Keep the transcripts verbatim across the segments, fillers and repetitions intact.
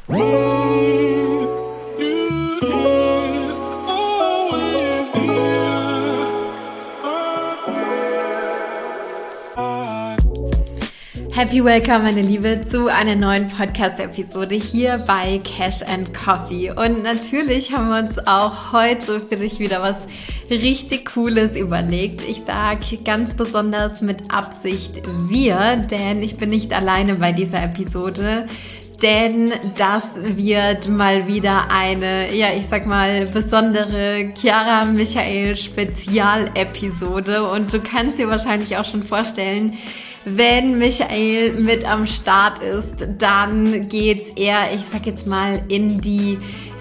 Happy Welcome, meine Liebe, zu einer neuen Podcast-Episode hier bei Cash and Coffee. Und natürlich haben wir uns auch heute für dich wieder was richtig Cooles überlegt. Ich sage ganz besonders mit Absicht wir, denn ich bin nicht alleine bei dieser Episode. Denn das wird mal wieder eine, ja, ich sag mal, besondere Chiara Michael Spezialepisode. Und du kannst dir wahrscheinlich auch schon vorstellen, wenn Michael mit am Start ist, dann geht's eher, ich sag jetzt mal, in die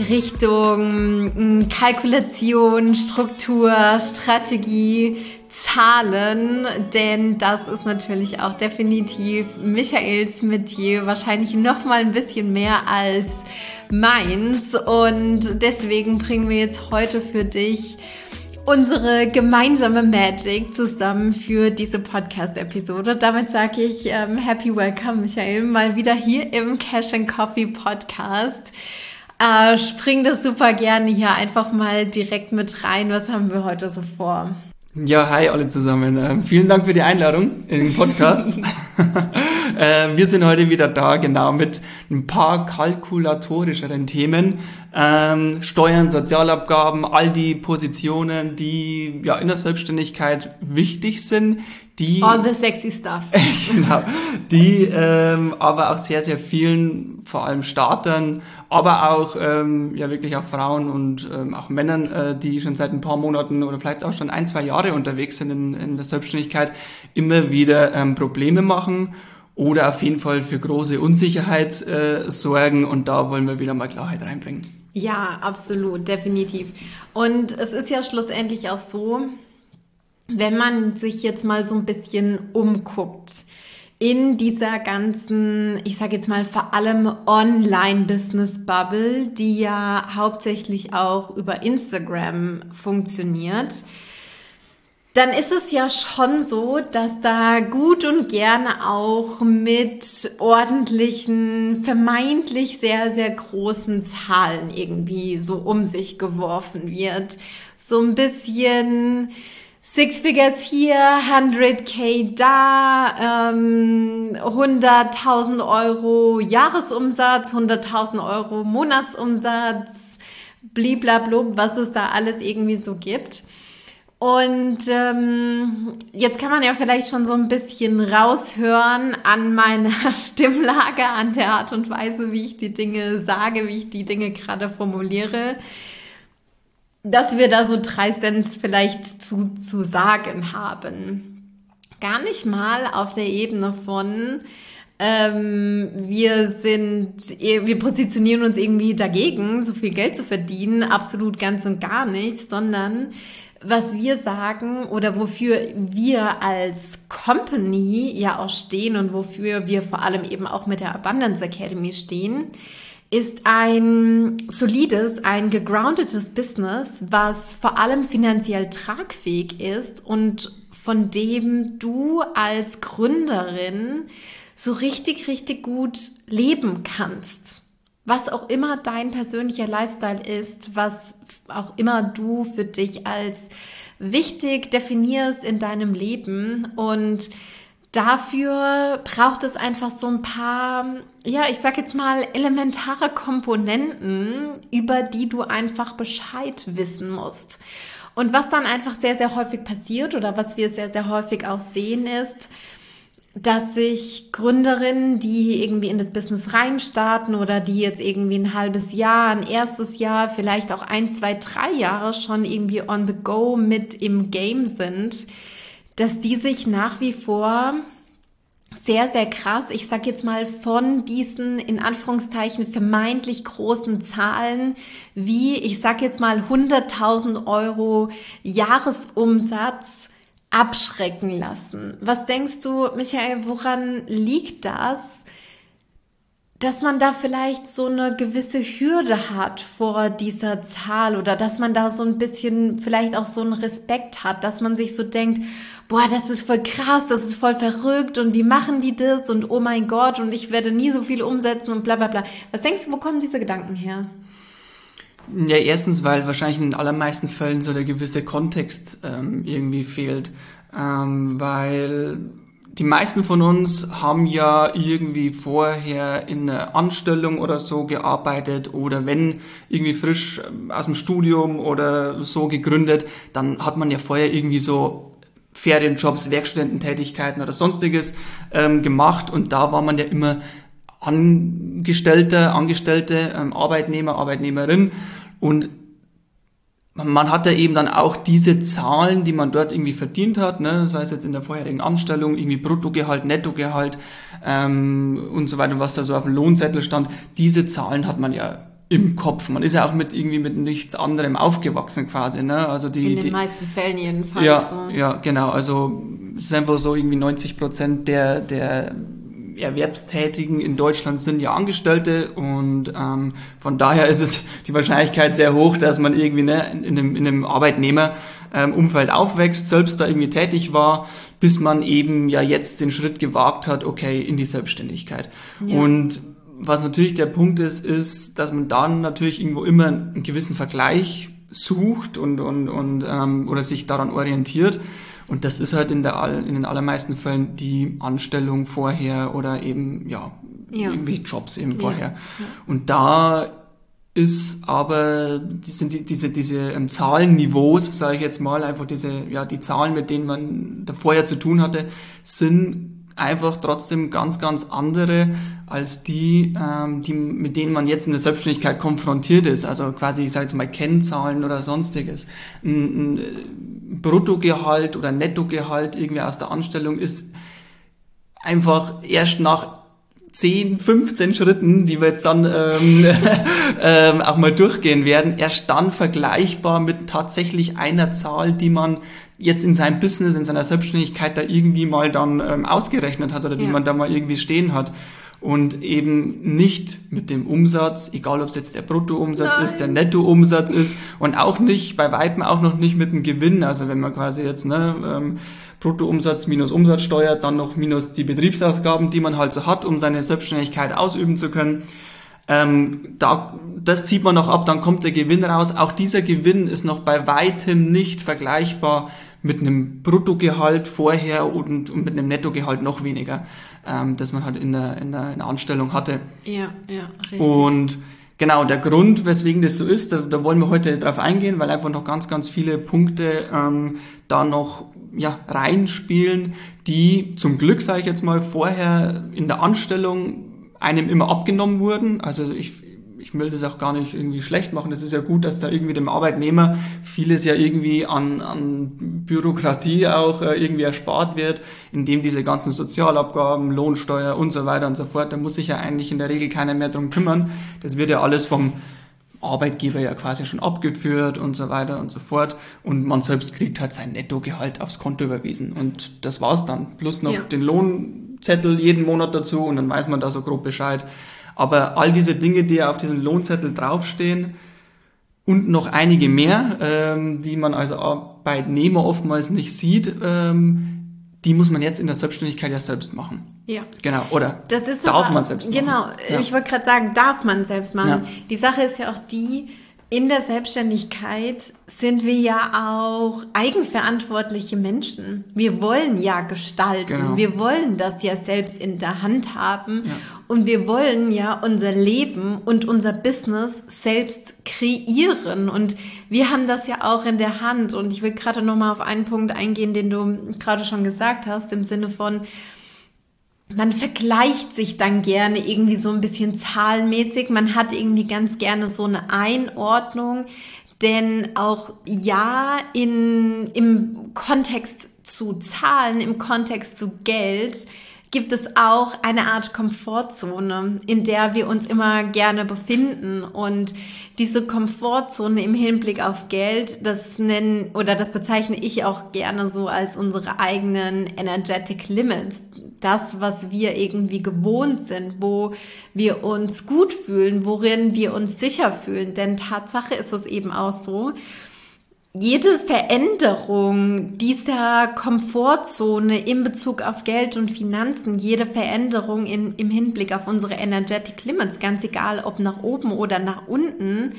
Richtung Kalkulation, Struktur, Strategie, Zahlen, denn das ist natürlich auch definitiv Michaels Metier, wahrscheinlich noch mal ein bisschen mehr als meins, und deswegen bringen wir jetzt heute für dich unsere gemeinsame Magic zusammen für diese Podcast-Episode. Damit sage ich ähm, Happy Welcome, Michael, mal wieder hier im Cash and Coffee Podcast. Äh, spring das super gerne hier einfach mal direkt mit rein. Was haben wir heute so vor? Ja, hi alle zusammen. Ähm, vielen Dank für die Einladung in den Podcast. äh, wir sind heute wieder da, genau, mit ein paar kalkulatorischeren Themen. Ähm, Steuern, Sozialabgaben, all die Positionen, die ja in der Selbstständigkeit wichtig sind. Die, all the sexy stuff. Genau, die ähm, aber auch sehr, sehr vielen, vor allem Startern, aber auch ähm, ja wirklich auch Frauen und ähm, auch Männern, äh, die schon seit ein paar Monaten oder vielleicht auch schon ein, zwei Jahre unterwegs sind in, in der Selbstständigkeit, immer wieder ähm, Probleme machen oder auf jeden Fall für große Unsicherheit äh, sorgen, und da wollen wir wieder mal Klarheit reinbringen. Ja, absolut, definitiv. Und es ist ja schlussendlich auch so, wenn man sich jetzt mal so ein bisschen umguckt in dieser ganzen, ich sage jetzt mal vor allem Online-Business-Bubble, die ja hauptsächlich auch über Instagram funktioniert, dann ist es ja schon so, dass da gut und gerne auch mit ordentlichen, vermeintlich sehr, sehr großen Zahlen irgendwie so um sich geworfen wird. So ein bisschen Six Figures hier, hunderttausend da, ähm, hunderttausend Euro Jahresumsatz, hunderttausend Euro Monatsumsatz, bliblablub, was es da alles irgendwie so gibt. Und ähm, jetzt kann man ja vielleicht schon so ein bisschen raushören an meiner Stimmlage, an der Art und Weise, wie ich die Dinge sage, wie ich die Dinge gerade formuliere, dass wir da so drei Cent vielleicht zu, zu sagen haben. Gar nicht mal auf der Ebene von, ähm, wir sind, wir positionieren uns irgendwie dagegen, so viel Geld zu verdienen, absolut ganz und gar nicht, sondern was wir sagen oder wofür wir als Company ja auch stehen und wofür wir vor allem eben auch mit der Abundance Academy stehen, ist ein solides, ein gegroundetes Business, was vor allem finanziell tragfähig ist und von dem du als Gründerin so richtig, richtig gut leben kannst. Was auch immer dein persönlicher Lifestyle ist, was auch immer du für dich als wichtig definierst in deinem Leben, und dafür braucht es einfach so ein paar, ja, ich sag jetzt mal, elementare Komponenten, über die du einfach Bescheid wissen musst. Und was dann einfach sehr, sehr häufig passiert oder was wir sehr, sehr häufig auch sehen, ist, dass sich Gründerinnen, die irgendwie in das Business reinstarten oder die jetzt irgendwie ein halbes Jahr, ein erstes Jahr, vielleicht auch ein, zwei, drei Jahre schon irgendwie on the go mit im Game sind, dass die sich nach wie vor sehr, sehr krass, ich sag jetzt mal, von diesen in Anführungszeichen vermeintlich großen Zahlen wie, ich sag jetzt mal, hunderttausend Euro Jahresumsatz abschrecken lassen. Was denkst du, Michael, woran liegt das, dass man da vielleicht so eine gewisse Hürde hat vor dieser Zahl oder dass man da so ein bisschen vielleicht auch so einen Respekt hat, dass man sich so denkt, boah, das ist voll krass, das ist voll verrückt und wie machen die das und oh mein Gott und ich werde nie so viel umsetzen und bla bla bla. Was denkst du, wo kommen diese Gedanken her? Ja, erstens, weil wahrscheinlich in den allermeisten Fällen so der gewisse Kontext ähm, irgendwie fehlt, ähm, weil die meisten von uns haben ja irgendwie vorher in einer Anstellung oder so gearbeitet oder wenn irgendwie frisch aus dem Studium oder so gegründet, dann hat man ja vorher irgendwie so Ferienjobs, Werkstudententätigkeiten oder sonstiges ähm, gemacht und da war man ja immer Angestellter, Angestellte, ähm, Arbeitnehmer, Arbeitnehmerin und man hat ja eben dann auch diese Zahlen, die man dort irgendwie verdient hat, ne, sei es jetzt in der vorherigen Anstellung, irgendwie Bruttogehalt, Nettogehalt ähm, und so weiter, was da so auf dem Lohnzettel stand, diese Zahlen hat man ja im Kopf. Man ist ja auch mit irgendwie mit nichts anderem aufgewachsen quasi, ne? Also die in den die, meisten Fällen jedenfalls. Ja, so. ja, genau. Also es ist einfach so irgendwie neunzig Prozent der der Erwerbstätigen in Deutschland sind ja Angestellte und ähm, von daher ist es die Wahrscheinlichkeit sehr hoch, dass man irgendwie ne, in einem, in einem Arbeitnehmerumfeld ähm, aufwächst, selbst da irgendwie tätig war, bis man eben ja jetzt den Schritt gewagt hat, okay, in die Selbstständigkeit. Ja. Und was natürlich der Punkt ist, ist, dass man dann natürlich irgendwo immer einen gewissen Vergleich sucht und, und, und ähm, oder sich daran orientiert. Und das ist halt in, der, in den allermeisten Fällen die Anstellung vorher oder eben, ja, ja. irgendwie Jobs eben vorher. Ja. Ja. Und da ist aber, die sind die, diese, diese ähm, Zahlenniveaus, sage ich jetzt mal, einfach diese, ja, die Zahlen, mit denen man da vorher zu tun hatte, sind einfach trotzdem ganz, ganz andere als die, ähm, die, mit denen man jetzt in der Selbstständigkeit konfrontiert ist. Also quasi, ich sage jetzt mal, Kennzahlen oder sonstiges. Ein, ein Bruttogehalt oder Nettogehalt irgendwie aus der Anstellung ist einfach erst nach zehn, fünfzehn Schritten, die wir jetzt dann ähm, ähm, auch mal durchgehen werden, erst dann vergleichbar mit tatsächlich einer Zahl, die man jetzt in seinem Business, in seiner Selbstständigkeit da irgendwie mal dann ähm, ausgerechnet hat oder die ja. man da mal irgendwie stehen hat. Und eben nicht mit dem Umsatz, egal ob es jetzt der Bruttoumsatz Nein. ist, der Nettoumsatz ist und auch nicht, bei Weitem auch noch nicht mit dem Gewinn. Also wenn man quasi jetzt ne, ähm, Bruttoumsatz minus Umsatzsteuer, dann noch minus die Betriebsausgaben, die man halt so hat, um seine Selbstständigkeit ausüben zu können. Ähm, da, das zieht man noch ab, dann kommt der Gewinn raus. Auch dieser Gewinn ist noch bei weitem nicht vergleichbar mit einem Bruttogehalt vorher und, und mit einem Nettogehalt noch weniger, ähm, das man halt in der, in, der, in der Anstellung hatte. Ja, ja, richtig. Und genau, der Grund, weswegen das so ist, da, da wollen wir heute drauf eingehen, weil einfach noch ganz, ganz viele Punkte ähm, da noch ja, reinspielen, die zum Glück, sage ich jetzt mal, vorher in der Anstellung einem immer abgenommen wurden. Also ich, ich will das auch gar nicht irgendwie schlecht machen. Das ist ja gut, dass da irgendwie dem Arbeitnehmer vieles ja irgendwie an, an Bürokratie auch äh, irgendwie erspart wird, indem diese ganzen Sozialabgaben, Lohnsteuer und so weiter und so fort, da muss sich ja eigentlich in der Regel keiner mehr drum kümmern. Das wird ja alles vom Arbeitgeber ja quasi schon abgeführt und so weiter und so fort. Und man selbst kriegt halt sein Nettogehalt aufs Konto überwiesen. Und das war's dann. Plus noch ja. den Lohnzettel jeden Monat dazu und dann weiß man da so grob Bescheid. Aber all diese Dinge, die ja auf diesem Lohnzettel draufstehen und noch einige mehr, ähm, die man als Arbeitnehmer oftmals nicht sieht, ähm, die muss man jetzt in der Selbstständigkeit ja selbst machen. Ja. Genau, oder das ist darf aber, man selbst machen. Genau, ja. Ich wollte gerade sagen, darf man selbst machen. Ja. Die Sache ist ja auch die, in der Selbstständigkeit sind wir ja auch eigenverantwortliche Menschen. Wir wollen ja gestalten. Genau. Wir wollen das ja selbst in der Hand haben. Ja. Und wir wollen ja unser Leben und unser Business selbst kreieren. Und wir haben das ja auch in der Hand. Und ich will gerade nochmal auf einen Punkt eingehen, den du gerade schon gesagt hast, im Sinne von, man vergleicht sich dann gerne irgendwie so ein bisschen zahlenmäßig. Man hat irgendwie ganz gerne so eine Einordnung, denn auch ja in, im Kontext zu Zahlen, im Kontext zu Geld gibt es auch eine Art Komfortzone, in der wir uns immer gerne befinden. Und diese Komfortzone im Hinblick auf Geld, das nennen oder das bezeichne ich auch gerne so als unsere eigenen Energetic Limits. Das, was wir irgendwie gewohnt sind, wo wir uns gut fühlen, worin wir uns sicher fühlen. Denn Tatsache ist es eben auch so, jede Veränderung dieser Komfortzone in Bezug auf Geld und Finanzen, jede Veränderung in, im Hinblick auf unsere Energetic Limits, ganz egal ob nach oben oder nach unten,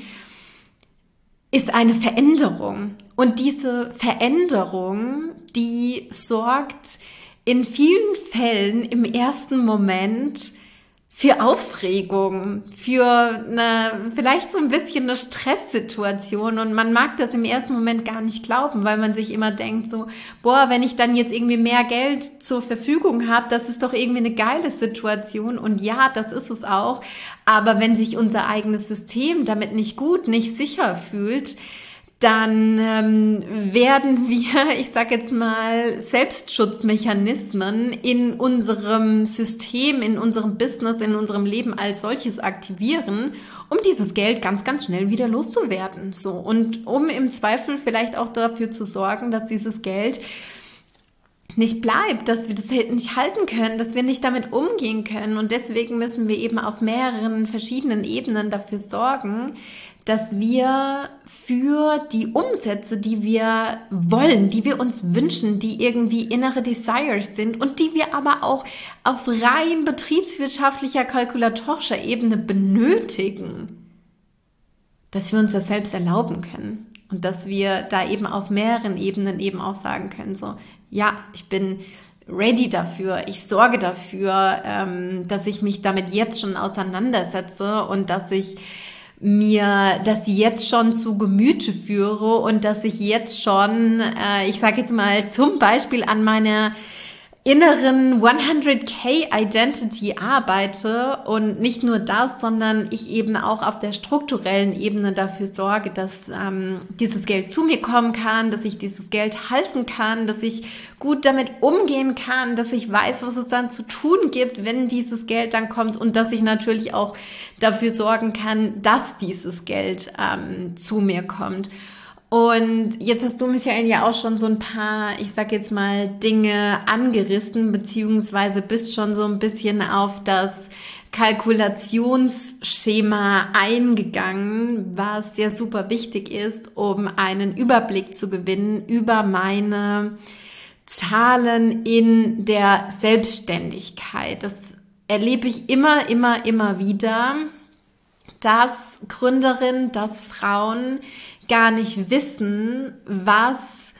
ist eine Veränderung. Und diese Veränderung, die sorgt in vielen Fällen im ersten Moment für Aufregung, für eine, vielleicht so ein bisschen eine Stresssituation, und man mag das im ersten Moment gar nicht glauben, weil man sich immer denkt so, boah, wenn ich dann jetzt irgendwie mehr Geld zur Verfügung habe, das ist doch irgendwie eine geile Situation, und ja, das ist es auch, aber wenn sich unser eigenes System damit nicht gut, nicht sicher fühlt, dann ähm, werden wir, ich sage jetzt mal, Selbstschutzmechanismen in unserem System, in unserem Business, in unserem Leben als solches aktivieren, um dieses Geld ganz, ganz schnell wieder loszuwerden. So, und um im Zweifel vielleicht auch dafür zu sorgen, dass dieses Geld nicht bleibt, dass wir das nicht halten können, dass wir nicht damit umgehen können. Und deswegen müssen wir eben auf mehreren verschiedenen Ebenen dafür sorgen, dass wir für die Umsätze, die wir wollen, die wir uns wünschen, die irgendwie innere Desires sind und die wir aber auch auf rein betriebswirtschaftlicher, kalkulatorischer Ebene benötigen, dass wir uns das selbst erlauben können und dass wir da eben auf mehreren Ebenen eben auch sagen können, so, ja, ich bin ready dafür, ich sorge dafür, ähm, dass ich mich damit jetzt schon auseinandersetze und dass ich mir das jetzt schon zu Gemüte führe und dass ich jetzt schon, äh, ich sage jetzt mal zum Beispiel an meiner inneren hundert K Identity arbeite, und nicht nur das, sondern ich eben auch auf der strukturellen Ebene dafür sorge, dass ähm, dieses Geld zu mir kommen kann, dass ich dieses Geld halten kann, dass ich gut damit umgehen kann, dass ich weiß, was es dann zu tun gibt, wenn dieses Geld dann kommt, und dass ich natürlich auch dafür sorgen kann, dass dieses Geld ähm, zu mir kommt. Und jetzt hast du, Michael, ja auch schon so ein paar, ich sag jetzt mal, Dinge angerissen, beziehungsweise bist schon so ein bisschen auf das Kalkulationsschema eingegangen, was ja super wichtig ist, um einen Überblick zu gewinnen über meine Zahlen in der Selbstständigkeit. Das erlebe ich immer, immer, immer wieder, dass Gründerinnen, dass Frauen gar nicht wissen, was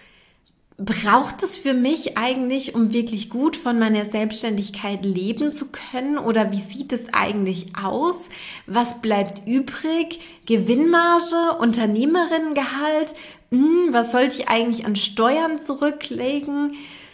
braucht es für mich eigentlich, um wirklich gut von meiner Selbstständigkeit leben zu können, oder wie sieht es eigentlich aus? Was bleibt übrig? Gewinnmarge, Unternehmerinnengehalt? Hm, was sollte ich eigentlich an Steuern zurücklegen?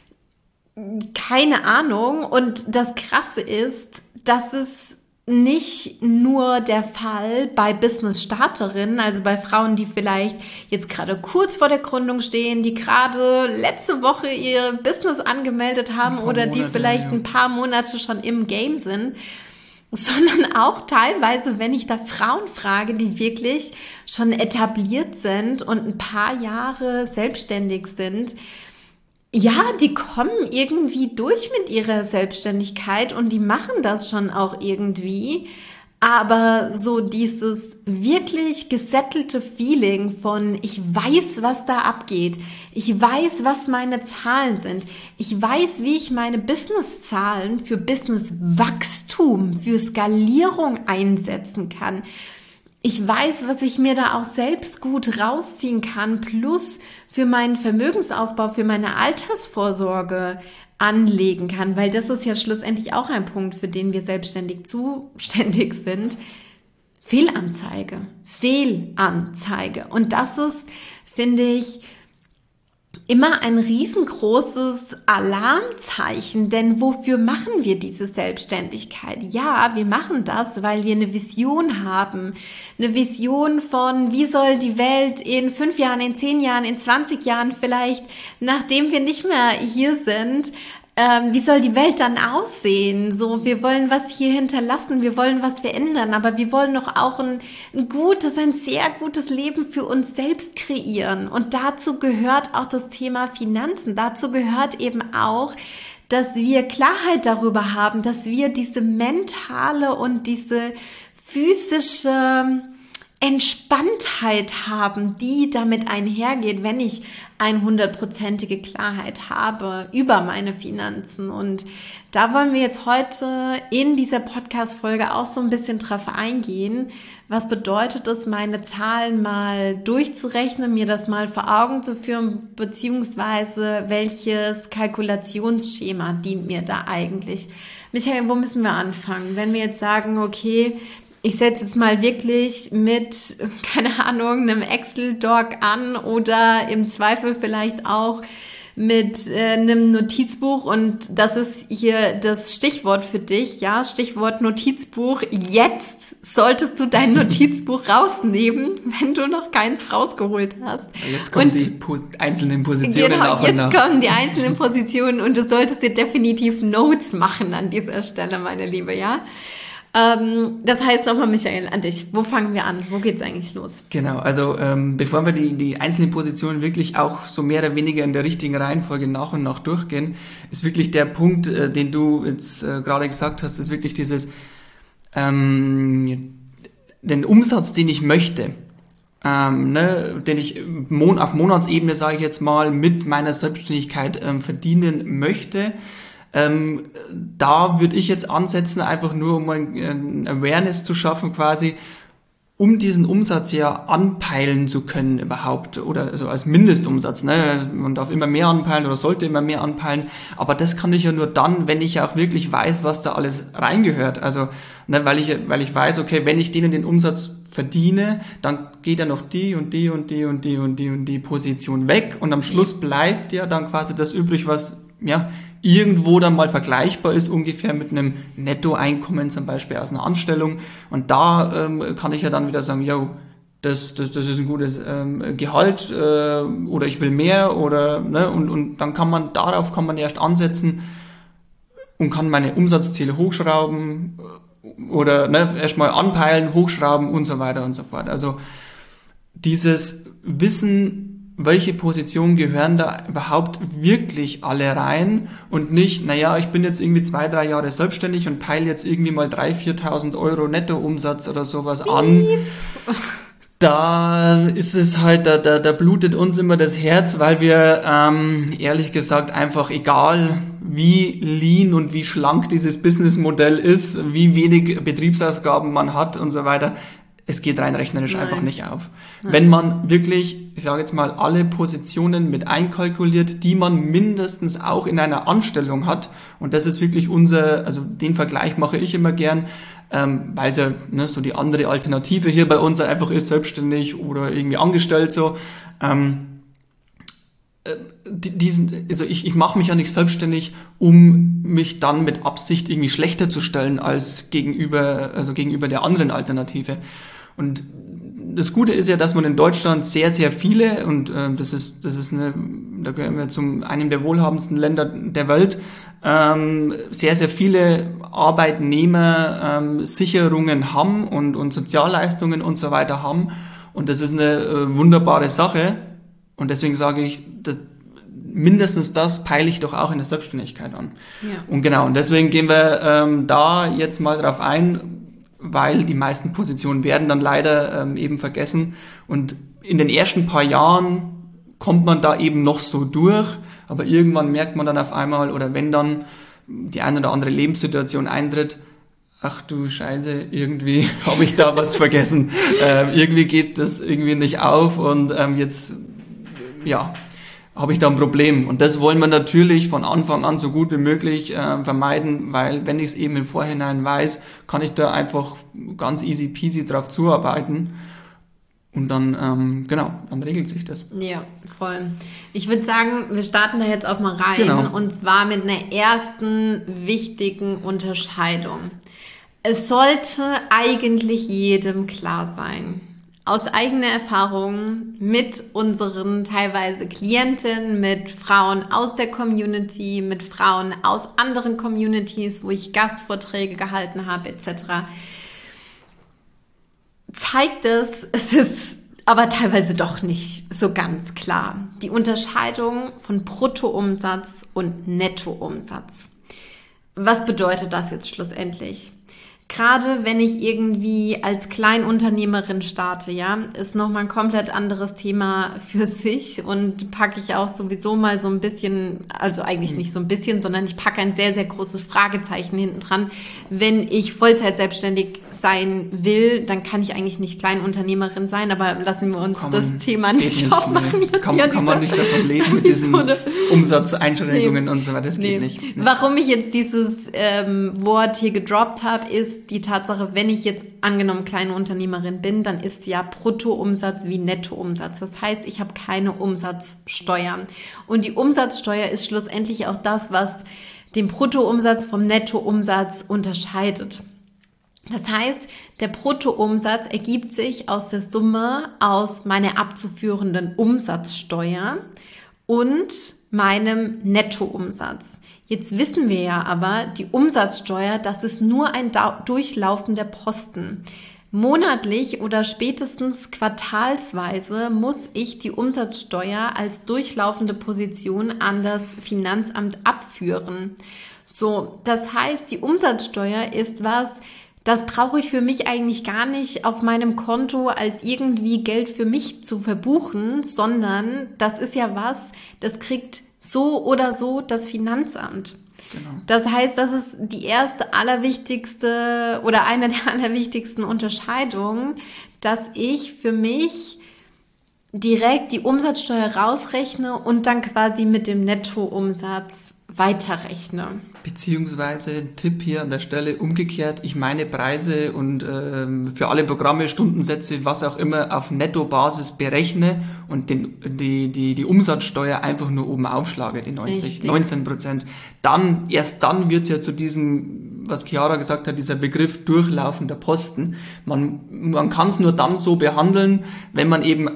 Keine Ahnung. Und das Krasse ist, dass es nicht nur der Fall bei Business-Starterinnen, also bei Frauen, die vielleicht jetzt gerade kurz vor der Gründung stehen, die gerade letzte Woche ihr Business angemeldet haben oder die Monate, vielleicht ja. ein paar Monate schon im Game sind, sondern auch teilweise, wenn ich da Frauen frage, die wirklich schon etabliert sind und ein paar Jahre selbstständig sind. Ja, die kommen irgendwie durch mit ihrer Selbstständigkeit und die machen das schon auch irgendwie. Aber so dieses wirklich gesettelte Feeling von, ich weiß, was da abgeht. Ich weiß, was meine Zahlen sind. Ich weiß, wie ich meine Businesszahlen für Businesswachstum, für Skalierung einsetzen kann. Ich weiß, was ich mir da auch selbst gut rausziehen kann, plus für meinen Vermögensaufbau, für meine Altersvorsorge anlegen kann, weil das ist ja schlussendlich auch ein Punkt, für den wir selbstständig zuständig sind. Fehlanzeige, Fehlanzeige. Und das ist, finde ich, immer ein riesengroßes Alarmzeichen, denn wofür machen wir diese Selbstständigkeit? Ja, wir machen das, weil wir eine Vision haben, eine Vision von, wie soll die Welt in fünf Jahren, in zehn Jahren, in zwanzig Jahren vielleicht, nachdem wir nicht mehr hier sind, Ähm, wie soll die Welt dann aussehen? So, wir wollen was hier hinterlassen, wir wollen was verändern, aber wir wollen doch auch ein, ein gutes, ein sehr gutes Leben für uns selbst kreieren. Und dazu gehört auch das Thema Finanzen. Dazu gehört eben auch, dass wir Klarheit darüber haben, dass wir diese mentale und diese physische Entspanntheit haben, die damit einhergeht, wenn ich eine hundertprozentige Klarheit habe über meine Finanzen. Und da wollen wir jetzt heute in dieser Podcast-Folge auch so ein bisschen drauf eingehen. Was bedeutet es, meine Zahlen mal durchzurechnen, mir das mal vor Augen zu führen, beziehungsweise welches Kalkulationsschema dient mir da eigentlich? Michael, wo müssen wir anfangen? Wenn wir jetzt sagen, okay, ich setze jetzt mal wirklich mit, keine Ahnung, einem Excel-Doc an oder im Zweifel vielleicht auch mit äh, einem Notizbuch, und das ist hier das Stichwort für dich, ja, Stichwort Notizbuch. Jetzt solltest du dein Notizbuch rausnehmen, wenn du noch keins rausgeholt hast. Jetzt kommen und, die po- einzelnen Positionen genau, nach und jetzt nach. kommen die einzelnen Positionen und du solltest dir definitiv Notes machen an dieser Stelle, meine Liebe, ja. Das heißt nochmal, Michael, an dich. Wo fangen wir an? Wo geht's eigentlich los? Genau, also ähm, bevor wir die, die einzelnen Positionen wirklich auch so mehr oder weniger in der richtigen Reihenfolge nach und nach durchgehen, ist wirklich der Punkt, äh, den du jetzt äh, gerade gesagt hast, ist wirklich dieses, ähm, den Umsatz, den ich möchte, ähm, ne, den ich mon- auf Monatsebene, sage ich jetzt mal, mit meiner Selbstständigkeit ähm, verdienen möchte. Ähm, da würde ich jetzt ansetzen, einfach nur um ein, ein Awareness zu schaffen quasi, um diesen Umsatz ja anpeilen zu können überhaupt, oder also als Mindestumsatz. Ne? Man darf immer mehr anpeilen oder sollte immer mehr anpeilen, aber das kann ich ja nur dann, wenn ich auch wirklich weiß, was da alles reingehört. Also ne, weil ich weil ich weiß, okay, wenn ich denen den Umsatz verdiene, dann geht ja noch die und die und die und die und die und die Position weg, und am Schluss bleibt ja dann quasi das übrig, was ja irgendwo dann mal vergleichbar ist, ungefähr mit einem Nettoeinkommen zum Beispiel aus einer Anstellung. Und da ähm, kann ich ja dann wieder sagen, yo, das, das, das ist ein gutes ähm, Gehalt äh, oder ich will mehr, oder ne, und, und dann kann man, darauf kann man erst ansetzen und kann meine Umsatzziele hochschrauben oder ne, erstmal anpeilen, hochschrauben und so weiter und so fort. Also dieses Wissen, welche Positionen gehören da überhaupt wirklich alle rein, und nicht, naja, ich bin jetzt irgendwie zwei, drei Jahre selbstständig und peile jetzt irgendwie mal dreitausend, viertausend Euro Nettoumsatz oder sowas an. Da ist es halt, da, da, da blutet uns immer das Herz, weil wir ähm, ehrlich gesagt einfach, egal wie lean und wie schlank dieses Businessmodell ist, wie wenig Betriebsausgaben man hat und so weiter, es geht rein rechnerisch Nein. einfach nicht auf. Nein. Wenn man wirklich, ich sage jetzt mal, alle Positionen mit einkalkuliert, die man mindestens auch in einer Anstellung hat, und das ist wirklich unser, also den Vergleich mache ich immer gern, ähm, weil es ja ne, so die andere Alternative hier bei uns einfach ist, selbstständig oder irgendwie angestellt so. Ähm, diesen, also ich, ich mache mich ja nicht selbstständig, um mich dann mit Absicht irgendwie schlechter zu stellen als gegenüber, also gegenüber der anderen Alternative. Und das Gute ist ja, dass man in Deutschland sehr, sehr viele, und äh, das ist, das ist eine, da gehören wir zum einem der wohlhabendsten Länder der Welt, ähm, sehr, sehr viele Arbeitnehmer ähm, Sicherungen haben und, und Sozialleistungen und so weiter haben. Und das ist eine äh, wunderbare Sache. Und deswegen sage ich, das, mindestens das peile ich doch auch in der Selbstständigkeit an. Ja. Und genau, und deswegen gehen wir ähm, da jetzt mal drauf ein, weil die meisten Positionen werden dann leider ähm, eben vergessen. Und in den ersten paar Jahren kommt man da eben noch so durch, aber irgendwann merkt man dann auf einmal, oder wenn dann die eine oder andere Lebenssituation eintritt, ach du Scheiße, irgendwie habe ich da was vergessen. Äh, irgendwie geht das irgendwie nicht auf, und ähm, jetzt ja, habe ich da ein Problem. Und das wollen wir natürlich von Anfang an so gut wie möglich äh, vermeiden, weil wenn ich es eben im Vorhinein weiß, kann ich da einfach ganz easy peasy drauf zuarbeiten. Und dann, ähm, genau, dann regelt sich das. Ja, voll. Ich würde sagen, wir starten da jetzt auch mal rein. Genau. Und zwar mit einer ersten wichtigen Unterscheidung. Es sollte eigentlich jedem klar sein, aus eigener Erfahrung mit unseren teilweise Klienten, mit Frauen aus der Community, mit Frauen aus anderen Communities, wo ich Gastvorträge gehalten habe, et cetera, zeigt es, es ist aber teilweise doch nicht so ganz klar. Die Unterscheidung von Bruttoumsatz und Nettoumsatz. Was bedeutet das jetzt schlussendlich? Gerade wenn ich irgendwie als Kleinunternehmerin starte, ja, ist nochmal ein komplett anderes Thema für sich und packe ich auch sowieso mal so ein bisschen, also eigentlich nicht so ein bisschen, sondern ich packe ein sehr, sehr großes Fragezeichen hinten dran. Wenn ich Vollzeit selbstständig sein will, dann kann ich eigentlich nicht Kleinunternehmerin sein, aber lassen wir uns Kann das man- Thema nicht geht aufmachen. nee. Jetzt Kann, hier kann man diese- nicht davon leben mit diesen Episode. Umsatzeinschränkungen Nee. und so weiter. Das Nee. geht nicht. Nee. Warum ich jetzt dieses ähm, Wort hier gedroppt habe, ist die Tatsache, wenn ich jetzt angenommen kleine Unternehmerin bin, dann ist ja Bruttoumsatz wie Nettoumsatz. Das heißt, ich habe keine Umsatzsteuer. Und die Umsatzsteuer ist schlussendlich auch das, was den Bruttoumsatz vom Nettoumsatz unterscheidet. Das heißt, der Bruttoumsatz ergibt sich aus der Summe aus meiner abzuführenden Umsatzsteuer und meinem Nettoumsatz. Jetzt wissen wir ja aber, die Umsatzsteuer, das ist nur ein da- durchlaufender Posten. Monatlich oder spätestens quartalsweise muss ich die Umsatzsteuer als durchlaufende Position an das Finanzamt abführen. So, das heißt, die Umsatzsteuer ist was, das brauche ich für mich eigentlich gar nicht auf meinem Konto als irgendwie Geld für mich zu verbuchen, sondern das ist ja was, das kriegt so oder so das Finanzamt. Genau. Das heißt, das ist die erste allerwichtigste oder eine der allerwichtigsten Unterscheidungen, dass ich für mich direkt die Umsatzsteuer rausrechne und dann quasi mit dem Nettoumsatz weiterrechne. Beziehungsweise Tipp hier an der Stelle umgekehrt, ich meine Preise und ähm, für alle Programme, Stundensätze, was auch immer auf Nettobasis berechne und den, die, die, die Umsatzsteuer einfach nur oben aufschlage, die neunzig, Richtig. neunzehn Prozent. Dann, erst dann wird's ja zu diesem, was Chiara gesagt hat, dieser Begriff durchlaufender Posten. Man, man kann es nur dann so behandeln, wenn man eben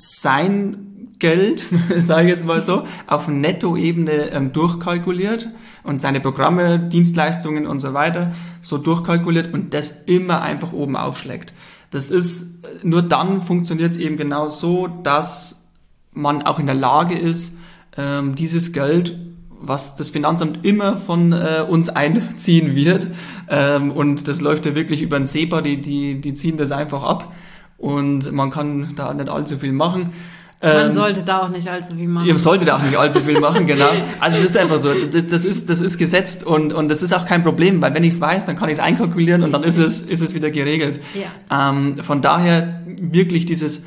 sein Geld, sage ich jetzt mal so, auf Nettoebene ähm, durchkalkuliert und seine Programme, Dienstleistungen und so weiter so durchkalkuliert und das immer einfach oben aufschlägt. Das ist, nur dann funktioniert es eben genau so, dass man auch in der Lage ist, ähm, dieses Geld, was das Finanzamt immer von äh, uns einziehen wird, ähm, und das läuft ja wirklich über den SEPA, die, die, die ziehen das einfach ab und man kann da nicht allzu viel machen. Man Ähm, sollte da auch nicht allzu viel machen. Ihr solltet auch nicht allzu viel machen, genau. Also das ist einfach so, das, das ist das ist gesetzt und und das ist auch kein Problem, weil wenn ich es weiß, dann kann ich es einkalkulieren und dann ist es ist es wieder geregelt. Ja. Ähm, von daher wirklich dieses,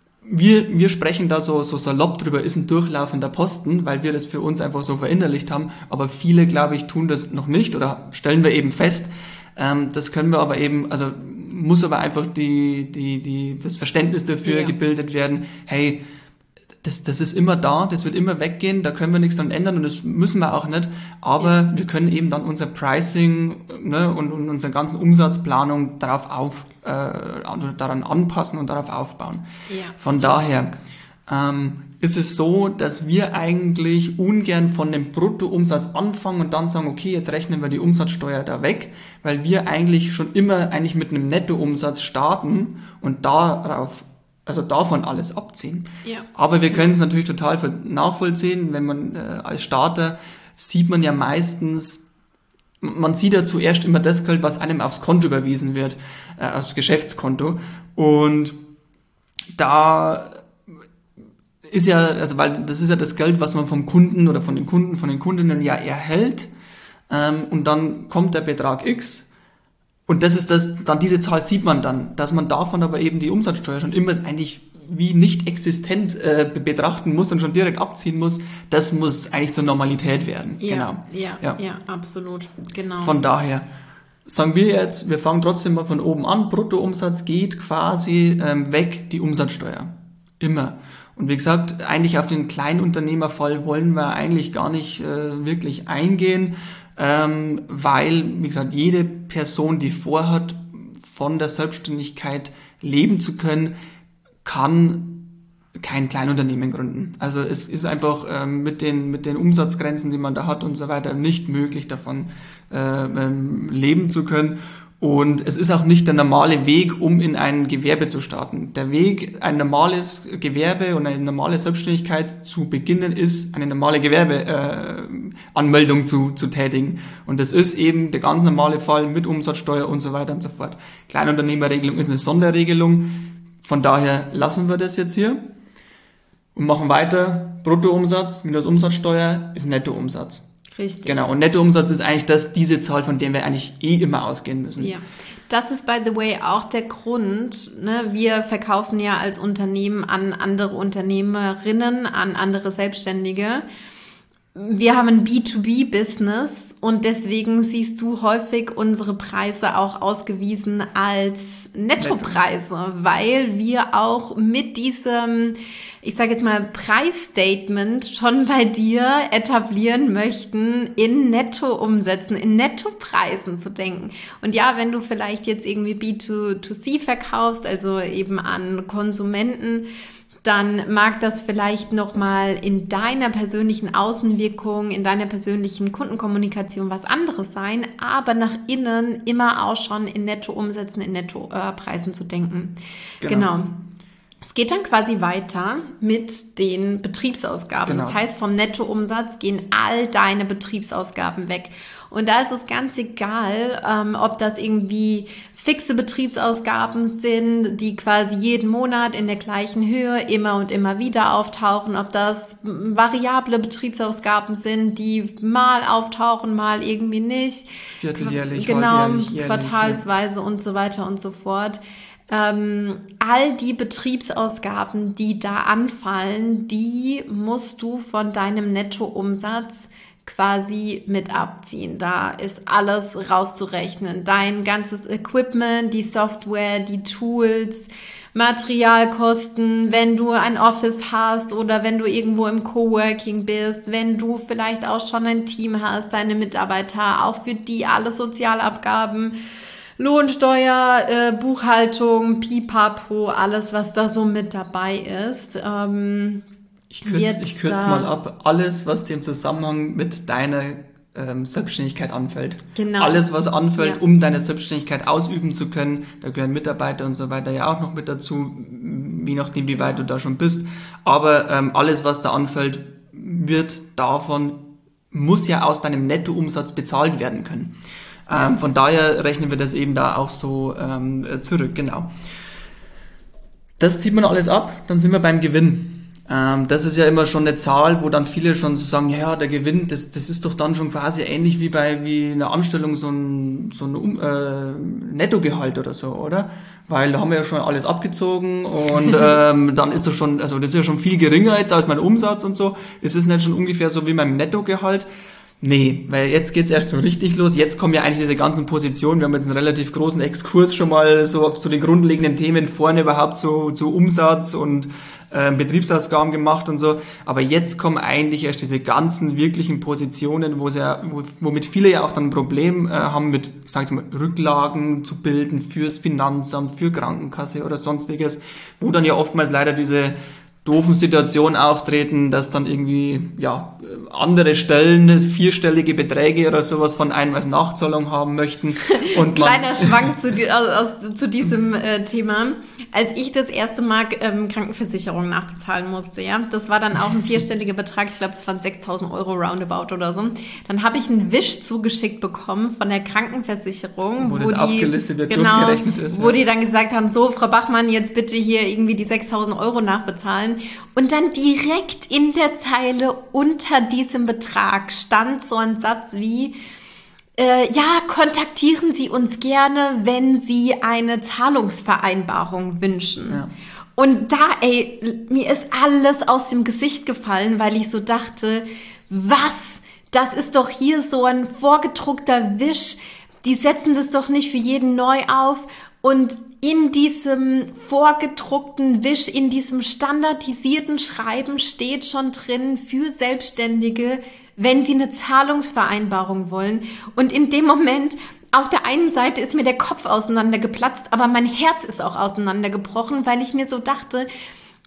wir wir sprechen da so so salopp drüber, ist ein durchlaufender Posten, weil wir das für uns einfach so verinnerlicht haben. Aber viele, glaube ich, tun das noch nicht oder stellen wir eben fest. Ähm, das können wir aber eben, also muss aber einfach die die die das Verständnis dafür Ja. gebildet werden. Hey, Das, das ist immer da, das wird immer weggehen, da können wir nichts dran ändern und das müssen wir auch nicht, aber Ja. wir können eben dann unser Pricing, ne, und, und unsere ganzen Umsatzplanung darauf auf, äh, daran anpassen und darauf aufbauen. Ja. Von daher ähm, ist es so, dass wir eigentlich ungern von dem Bruttoumsatz anfangen und dann sagen, okay, jetzt rechnen wir die Umsatzsteuer da weg, weil wir eigentlich schon immer eigentlich mit einem Nettoumsatz starten und darauf also davon alles abziehen. Ja. Aber wir können es natürlich total nachvollziehen, wenn man äh, als Starter sieht man ja meistens, man sieht ja zuerst immer das Geld, was einem aufs Konto überwiesen wird, äh, aufs Geschäftskonto. Und da ist ja, also weil das ist ja das Geld, was man vom Kunden oder von den Kunden, von den Kundinnen ja erhält. Ähm, und dann kommt der Betrag X. Und das ist das, dann diese Zahl sieht man dann, dass man davon aber eben die Umsatzsteuer schon immer eigentlich wie nicht existent äh, betrachten muss und schon direkt abziehen muss. Das muss eigentlich zur Normalität werden. Ja, Genau. ja, Ja. ja, absolut, genau. Von daher sagen wir jetzt, wir fangen trotzdem mal von oben an. Bruttoumsatz geht quasi ähm, weg, die Umsatzsteuer. Immer. Und wie gesagt, eigentlich auf den Kleinunternehmerfall wollen wir eigentlich gar nicht äh, wirklich eingehen. Ähm, weil, wie gesagt, jede Person, die vorhat, von der Selbstständigkeit leben zu können, kann kein Kleinunternehmen gründen. Also es ist einfach ähm, mit den mit den Umsatzgrenzen, die man da hat und so weiter, nicht möglich, davon äh, ähm, leben zu können. Und es ist auch nicht der normale Weg, um in ein Gewerbe zu starten. Der Weg, ein normales Gewerbe und eine normale Selbstständigkeit zu beginnen, ist, eine normale Gewerbeanmeldung äh, zu, zu tätigen. Und das ist eben der ganz normale Fall mit Umsatzsteuer und so weiter und so fort. Kleinunternehmerregelung ist eine Sonderregelung. Von daher lassen wir das jetzt hier und machen weiter. Bruttoumsatz minus Umsatzsteuer ist Nettoumsatz. Richtig. Genau, und Nettoumsatz ist eigentlich das, diese Zahl, von der wir eigentlich eh immer ausgehen müssen. Ja, das ist, by the way, auch der Grund, ne? Wir verkaufen ja als Unternehmen an andere Unternehmerinnen, an andere Selbstständige. Wir haben ein B zwei B Business und deswegen siehst du häufig unsere Preise auch ausgewiesen als Nettopreise, weil wir auch mit diesem, ich sage jetzt mal, Preisstatement schon bei dir etablieren möchten, in Nettoumsätzen, in Nettopreisen zu denken. Und ja, wenn du vielleicht jetzt irgendwie B zwei C verkaufst, also eben an Konsumenten, dann mag das vielleicht nochmal in deiner persönlichen Außenwirkung, in deiner persönlichen Kundenkommunikation was anderes sein, aber nach innen immer auch schon in Nettoumsätzen, in Nettopreisen äh, zu denken. Genau. genau. Es geht dann quasi weiter mit den Betriebsausgaben. Genau. Das heißt, vom Nettoumsatz gehen all deine Betriebsausgaben weg. Und da ist es ganz egal, ähm, ob das irgendwie fixe Betriebsausgaben sind, die quasi jeden Monat in der gleichen Höhe immer und immer wieder auftauchen, ob das variable Betriebsausgaben sind, die mal auftauchen, mal irgendwie nicht. Vierteljährlich, genau, halbjährlich, quartalsweise ja. Und so weiter und so fort. Ähm, all die Betriebsausgaben, die da anfallen, die musst du von deinem Nettoumsatz quasi mit abziehen. Da ist alles rauszurechnen. Dein ganzes Equipment, die Software, die Tools, Materialkosten, wenn du ein Office hast oder wenn du irgendwo im Coworking bist, wenn du vielleicht auch schon ein Team hast, deine Mitarbeiter, auch für die alle Sozialabgaben, Lohnsteuer, äh, Buchhaltung, Pipapo, alles, was da so mit dabei ist. Ähm, ich kürze ich kürz mal ab. Alles, was dir im Zusammenhang mit deiner ähm, Selbstständigkeit anfällt. Genau. Alles, was anfällt, ja. um deine Selbstständigkeit ausüben zu können. Da gehören Mitarbeiter und so weiter ja auch noch mit dazu, je nachdem, wie weit du da schon bist. Aber ähm, alles, was da anfällt, wird davon, muss ja aus deinem Nettoumsatz bezahlt werden können. Ähm, von daher rechnen wir das eben da auch so ähm, zurück, genau. Das zieht man alles ab, dann sind wir beim Gewinn. Ähm, das ist ja immer schon eine Zahl, wo dann viele schon so sagen, ja, der Gewinn, das, das ist doch dann schon quasi ähnlich wie bei wie eine Anstellung, so ein, so ein um, äh, Nettogehalt oder so, oder? Weil da haben wir ja schon alles abgezogen und ähm, dann ist das schon, also das ist ja schon viel geringer jetzt als mein Umsatz und so. Ist es nicht schon ungefähr so wie mein Nettogehalt? Nee, weil jetzt geht's erst so richtig los. Jetzt kommen ja eigentlich diese ganzen Positionen. Wir haben jetzt einen relativ großen Exkurs schon mal so zu den grundlegenden Themen vorne überhaupt so zu Umsatz und äh, Betriebsausgaben gemacht und so. Aber jetzt kommen eigentlich erst diese ganzen wirklichen Positionen, wo ja, wo, womit viele ja auch dann ein Problem äh, haben mit, sag ich mal, Rücklagen zu bilden fürs Finanzamt, für Krankenkasse oder sonstiges, wo dann ja oftmals leider diese doofen Situationen auftreten, dass dann irgendwie ja andere Stellen vierstellige Beträge oder sowas von einem als Nachzahlung haben möchten. Und kleiner Schwank zu, aus, aus, zu diesem äh, Thema. Als ich das erste Mal ähm, Krankenversicherung nachbezahlen musste, ja, das war dann auch ein vierstelliger Betrag, ich glaube, es waren sechstausend Euro roundabout oder so. Dann habe ich einen Wisch zugeschickt bekommen von der Krankenversicherung, wo, wo das die, aufgelistet wird, genau, durchgerechnet ist. Wo ja. die dann gesagt haben, so, Frau Bachmann, jetzt bitte hier irgendwie die sechstausend Euro nachbezahlen. Und dann direkt in der Zeile unter diesem Betrag stand so ein Satz wie, äh, ja, kontaktieren Sie uns gerne, wenn Sie eine Zahlungsvereinbarung wünschen. Ja. Und da, ey, mir ist alles aus dem Gesicht gefallen, weil ich so dachte, was? Das ist doch hier so ein vorgedruckter Wisch. Die setzen das doch nicht für jeden neu auf. Und in diesem vorgedruckten Wisch, in diesem standardisierten Schreiben steht schon drin für Selbstständige, wenn sie eine Zahlungsvereinbarung wollen. Und in dem Moment, auf der einen Seite ist mir der Kopf auseinandergeplatzt, aber mein Herz ist auch auseinandergebrochen, weil ich mir so dachte,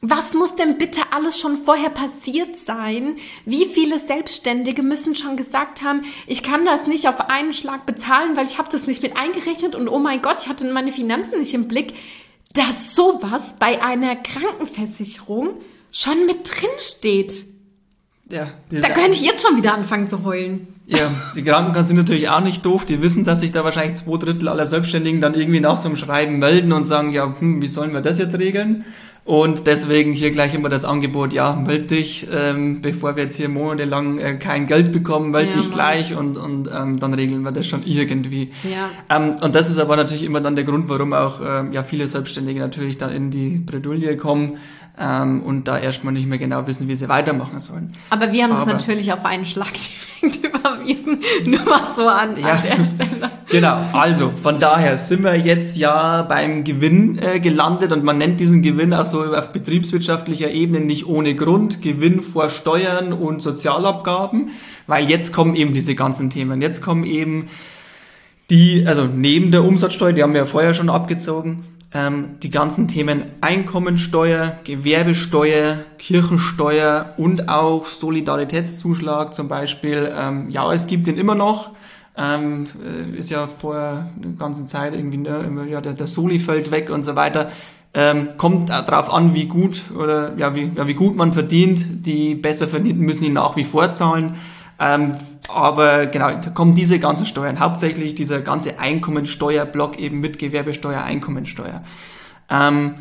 Was muss denn bitte alles schon vorher passiert sein? Wie viele Selbstständige müssen schon gesagt haben, ich kann das nicht auf einen Schlag bezahlen, weil ich habe das nicht mit eingerechnet und oh mein Gott, ich hatte meine Finanzen nicht im Blick, dass sowas bei einer Krankenversicherung schon mit drin steht. Ja, da könnte ich jetzt schon wieder anfangen zu heulen. Ja, die Krankenkassen sind natürlich auch nicht doof. Die wissen, dass sich da wahrscheinlich zwei Drittel aller Selbstständigen dann irgendwie nach so einem Schreiben melden und sagen, ja, hm, wie sollen wir das jetzt regeln? Und deswegen hier gleich immer das Angebot, ja, meld dich, ähm, bevor wir jetzt hier monatelang äh, kein Geld bekommen, meld Ja, dich Mann. gleich und, und ähm, dann regeln wir das schon irgendwie. Ja. Ähm, und das ist aber natürlich immer dann der Grund, warum auch ähm, ja viele Selbstständige natürlich dann in die Bredouille kommen ähm, und da erstmal nicht mehr genau wissen, wie sie weitermachen sollen. Aber wir haben das Aber- natürlich auf einen Schlag direkt überwiesen. Nur mal so an, Ja. an der Stelle. Genau, also von daher sind wir jetzt ja beim Gewinn äh, gelandet und man nennt diesen Gewinn auch so auf betriebswirtschaftlicher Ebene nicht ohne Grund Gewinn vor Steuern und Sozialabgaben, weil jetzt kommen eben diese ganzen Themen. Jetzt kommen eben die, also neben der Umsatzsteuer, die haben wir ja vorher schon abgezogen, ähm, die ganzen Themen Einkommensteuer, Gewerbesteuer, Kirchensteuer und auch Solidaritätszuschlag zum Beispiel. Ähm, ja, es gibt den immer noch. Ähm, äh, ist ja vor der ganzen Zeit irgendwie, ne, immer, ja, der, der Soli fällt weg und so weiter. Ähm, kommt auch drauf an, wie gut oder ja wie, ja, wie gut man verdient. Die besser verdienten müssen ihn nach wie vor zahlen. Ähm, aber genau, da kommen diese ganzen Steuern, hauptsächlich dieser ganze Einkommensteuerblock eben mit Gewerbesteuer, Einkommensteuer. Ähm,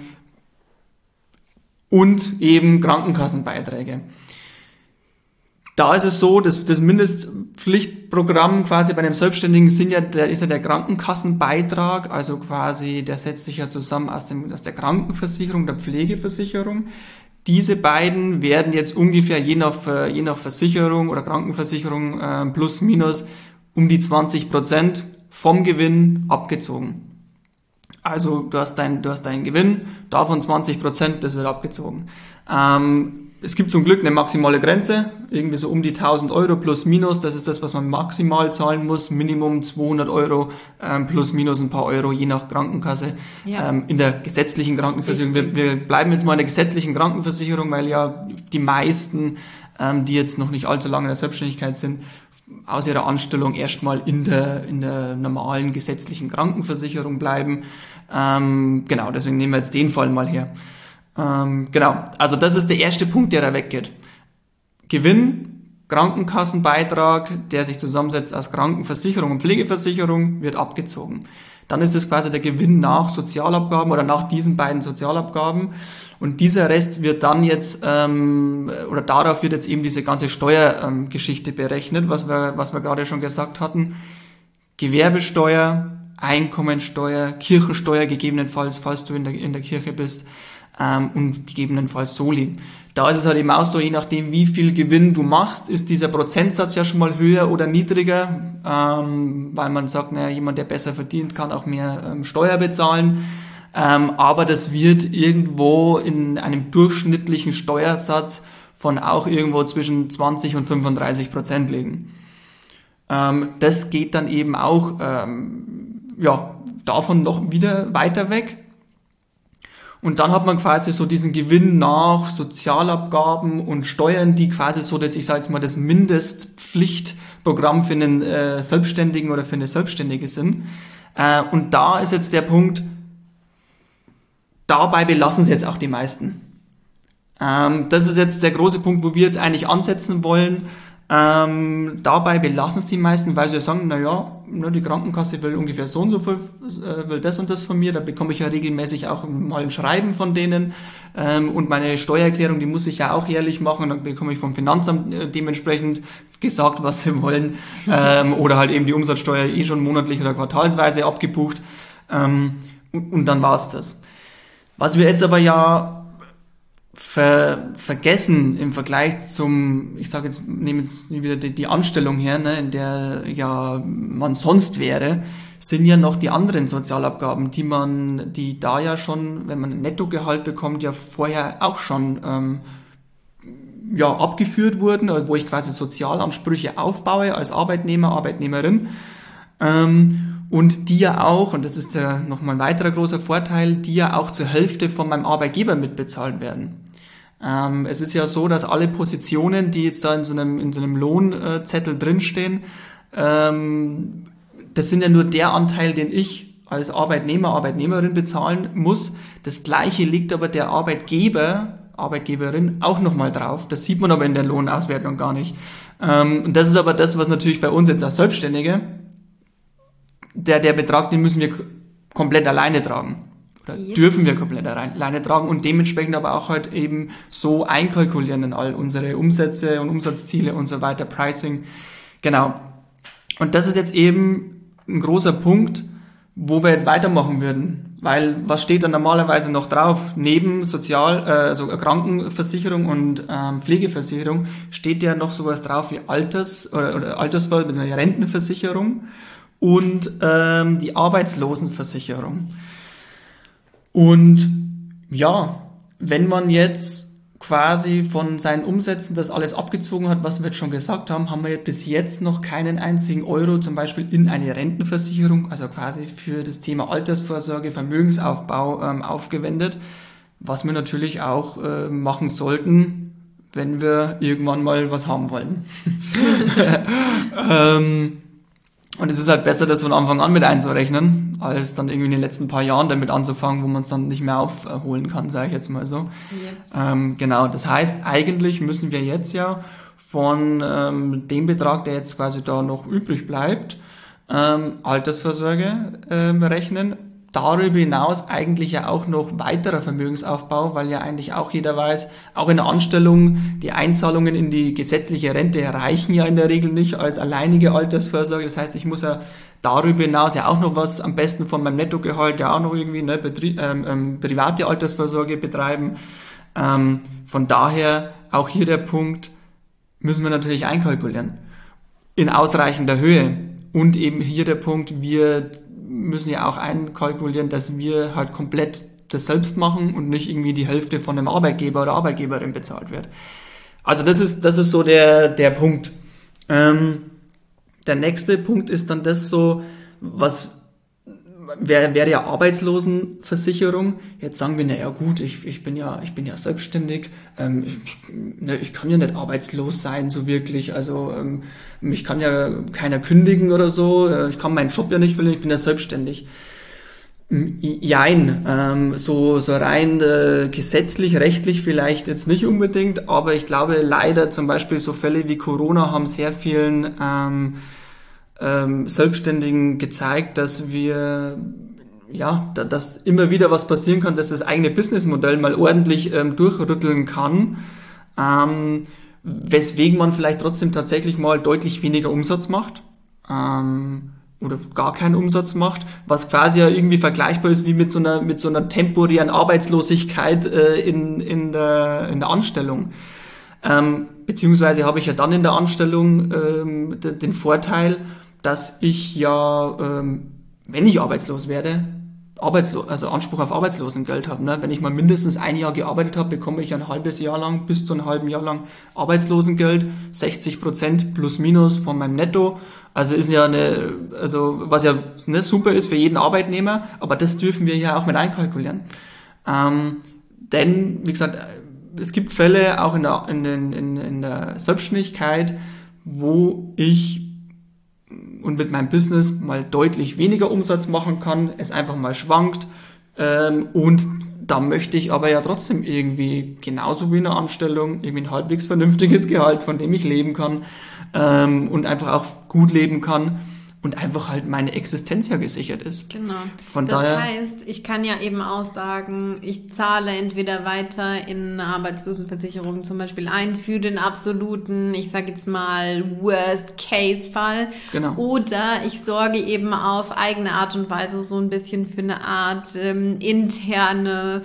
und eben Krankenkassenbeiträge. Da ist es so, dass das Mindestpflichtprogramm quasi bei einem Selbstständigen sind ja, der ist ja der Krankenkassenbeitrag, also quasi, der setzt sich ja zusammen aus, dem, aus der Krankenversicherung, der Pflegeversicherung. Diese beiden werden jetzt ungefähr je nach, je nach Versicherung oder Krankenversicherung äh, plus minus um die zwanzig Prozent vom Gewinn abgezogen. Also du hast deinen du hast deinen Gewinn, davon zwanzig Prozent, das wird abgezogen. Ähm, es gibt zum Glück eine maximale Grenze, irgendwie so um die tausend Euro plus minus, das ist das, was man maximal zahlen muss, Minimum zweihundert Euro ähm, plus minus ein paar Euro, je nach Krankenkasse. Ja. Ähm, in der gesetzlichen Krankenversicherung, wir, Richtig. wir bleiben jetzt mal in der gesetzlichen Krankenversicherung, weil ja die meisten, ähm, die jetzt noch nicht allzu lange in der Selbstständigkeit sind, aus ihrer Anstellung erstmal in der, in der normalen gesetzlichen Krankenversicherung bleiben. Ähm, genau, deswegen nehmen wir jetzt den Fall mal her. Ähm, genau, also das ist der erste Punkt, der da weggeht. Gewinn, Krankenkassenbeitrag, der sich zusammensetzt aus Krankenversicherung und Pflegeversicherung, wird abgezogen. Dann ist es quasi der Gewinn nach Sozialabgaben oder nach diesen beiden Sozialabgaben. Und dieser Rest wird dann jetzt, ähm, oder darauf wird jetzt eben diese ganze Steuergeschichte ähm, berechnet, was wir, was wir gerade schon gesagt hatten. Gewerbesteuer, Einkommensteuer, Kirchensteuer gegebenenfalls, falls du in der, in der Kirche bist, ähm, und gegebenenfalls Soli. Da ist es halt eben auch so, je nachdem wie viel Gewinn du machst, ist dieser Prozentsatz ja schon mal höher oder niedriger, ähm, weil man sagt, naja, jemand, der besser verdient, kann auch mehr ähm, Steuer bezahlen. Ähm, aber das wird irgendwo in einem durchschnittlichen Steuersatz von auch irgendwo zwischen zwanzig und fünfunddreißig Prozent liegen. Ähm, das geht dann eben auch ähm, ja, davon noch wieder weiter weg. Und dann hat man quasi so diesen Gewinn nach Sozialabgaben und Steuern, die quasi so, dass ich sage jetzt mal, das Mindestpflichtprogramm für einen äh, Selbstständigen oder für eine Selbstständige sind. Äh, und da ist jetzt der Punkt, dabei belassen es jetzt auch die meisten. Ähm, das ist jetzt der große Punkt, wo wir jetzt eigentlich ansetzen wollen. Ähm, dabei belassen es die meisten, weil sie sagen, naja, ne, die Krankenkasse will ungefähr so und so viel, äh, will das und das von mir, da bekomme ich ja regelmäßig auch mal ein Schreiben von denen, ähm, und meine Steuererklärung, die muss ich ja auch jährlich machen, dann bekomme ich vom Finanzamt äh, dementsprechend gesagt, was sie wollen, ähm, oder halt eben die Umsatzsteuer eh schon monatlich oder quartalsweise abgebucht, ähm, und, und dann war's das. Was wir jetzt aber ja Ver, vergessen im Vergleich zum, ich sage jetzt, nehmen jetzt wieder die, die Anstellung her, ne, in der ja man sonst wäre, sind ja noch die anderen Sozialabgaben, die man, die da ja schon, wenn man ein Nettogehalt bekommt, ja vorher auch schon ähm, ja abgeführt wurden, wo ich quasi Sozialansprüche aufbaue als Arbeitnehmer, Arbeitnehmerin, ähm, und die ja auch, und das ist ja nochmal ein weiterer großer Vorteil, die ja auch zur Hälfte von meinem Arbeitgeber mitbezahlt werden. Ähm, es ist ja so, dass alle Positionen, die jetzt da in so einem, in so einem Lohnzettel drinstehen, ähm, das sind ja nur der Anteil, den ich als Arbeitnehmer, Arbeitnehmerin bezahlen muss. Das Gleiche liegt aber der Arbeitgeber, Arbeitgeberin auch nochmal drauf. Das sieht man aber in der Lohnauswertung gar nicht. Ähm, und das ist aber das, was natürlich bei uns jetzt als Selbstständige, der, der Betrag, den müssen wir k- komplett alleine tragen. Oder Ja. dürfen wir komplett alleine tragen und dementsprechend aber auch halt eben so einkalkulieren in all unsere Umsätze und Umsatzziele und so weiter, Pricing. Genau. Und das ist jetzt eben ein großer Punkt, wo wir jetzt weitermachen würden. Weil was steht da normalerweise noch drauf? Neben Sozial, äh, also Krankenversicherung und ähm, Pflegeversicherung steht ja noch sowas drauf wie Alters- oder, oder Altersver- bzw. Rentenversicherung und ähm, die Arbeitslosenversicherung. Und ja, wenn man jetzt quasi von seinen Umsätzen das alles abgezogen hat, was wir jetzt schon gesagt haben, haben wir jetzt bis jetzt noch keinen einzigen Euro zum Beispiel in eine Rentenversicherung, also quasi für das Thema Altersvorsorge, Vermögensaufbau ähm, aufgewendet, was wir natürlich auch äh, machen sollten, wenn wir irgendwann mal was haben wollen. ähm, und es ist halt besser, das von Anfang an mit einzurechnen, als dann irgendwie in den letzten paar Jahren damit anzufangen, wo man es dann nicht mehr aufholen kann, sage ich jetzt mal so. Ja. Ähm, genau, das heißt, eigentlich müssen wir jetzt ja von ähm, dem Betrag, der jetzt quasi da noch übrig bleibt, ähm, Altersvorsorge ähm, rechnen. Darüber hinaus eigentlich ja auch noch weiterer Vermögensaufbau, weil ja eigentlich auch jeder weiß, auch in der Anstellung, die Einzahlungen in die gesetzliche Rente reichen ja in der Regel nicht als alleinige Altersvorsorge. Das heißt, ich muss ja darüber hinaus ja auch noch was, am besten von meinem Nettogehalt ja auch noch irgendwie ne, Betrie- ähm, ähm, private Altersvorsorge betreiben. Ähm, von daher auch hier der Punkt, müssen wir natürlich einkalkulieren. In ausreichender Höhe. Und eben hier der Punkt, wir müssen ja auch einkalkulieren, dass wir halt komplett das selbst machen und nicht irgendwie die Hälfte von einem Arbeitgeber oder Arbeitgeberin bezahlt wird. Also das ist, das ist so der, der Punkt. Ähm, der nächste Punkt ist dann das so, was wäre, wäre ja Arbeitslosenversicherung. Jetzt sagen wir, na ja gut, ich, ich bin ja, ich bin ja selbstständig, ähm, ich, ne, ich kann ja nicht arbeitslos sein, so wirklich, also ähm, mich kann ja keiner kündigen oder so, ich kann meinen Job ja nicht verlieren, ich bin ja selbstständig. Jein, ähm, so, so rein äh, gesetzlich, rechtlich vielleicht jetzt nicht unbedingt, aber ich glaube leider zum Beispiel so Fälle wie Corona haben sehr vielen ähm, ähm, Selbstständigen gezeigt, dass wir ja, da, dass immer wieder was passieren kann, dass das eigene Businessmodell mal ordentlich ähm, durchrütteln kann, ähm, weswegen man vielleicht trotzdem tatsächlich mal deutlich weniger Umsatz macht ähm, oder gar keinen Umsatz macht, was quasi ja irgendwie vergleichbar ist wie mit so einer mit so einer temporären Arbeitslosigkeit äh, in in der in der Anstellung. Ähm, beziehungsweise habe ich ja dann in der Anstellung ähm, d- den Vorteil, dass ich ja, ähm, wenn ich arbeitslos werde, Arbeitslo- also Anspruch auf Arbeitslosengeld habe. Ne? Wenn ich mal mindestens ein Jahr gearbeitet habe, bekomme ich ein halbes Jahr lang, bis zu einem halben Jahr lang Arbeitslosengeld, sechzig Prozent plus minus von meinem Netto. Also ist ja eine, also was ja ne, super ist für jeden Arbeitnehmer, aber das dürfen wir ja auch mit einkalkulieren. Ähm, denn, wie gesagt, es gibt Fälle auch in der, in, den, in, in der Selbstständigkeit, wo ich und mit meinem Business mal deutlich weniger Umsatz machen kann, es einfach mal schwankt ähm, und da möchte ich aber ja trotzdem irgendwie, genauso wie in einer Anstellung, irgendwie ein halbwegs vernünftiges Gehalt, von dem ich leben kann ähm, und einfach auch gut leben kann und einfach halt meine Existenz ja gesichert ist. Genau. Von das daher, heißt, ich kann ja eben auch sagen, ich zahle entweder weiter in eine Arbeitslosenversicherung zum Beispiel ein für den absoluten, ich sage jetzt mal, Worst-Case-Fall. Genau. Oder ich sorge eben auf eigene Art und Weise so ein bisschen für eine Art ähm, interne